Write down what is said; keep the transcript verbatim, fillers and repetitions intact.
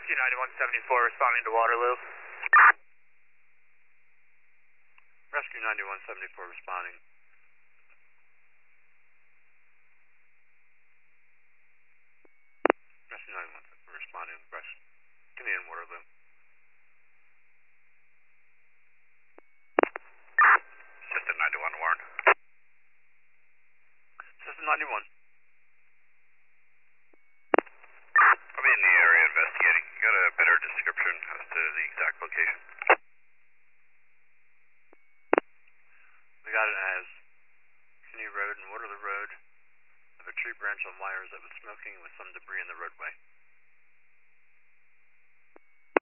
Rescue ninety-one seventy-four responding to Waterloo. Rescue ninety-one seventy-four responding. Rescue ninety-one seventy-four responding. Rescue Canadian Waterloo. System ninety-one, Warren. System ninety-one. I'll be in the area investigating. You got a better description as to the exact location? We got it as Kinney Road and Waterloo Road of a tree branch on wires that was smoking with some debris in the roadway.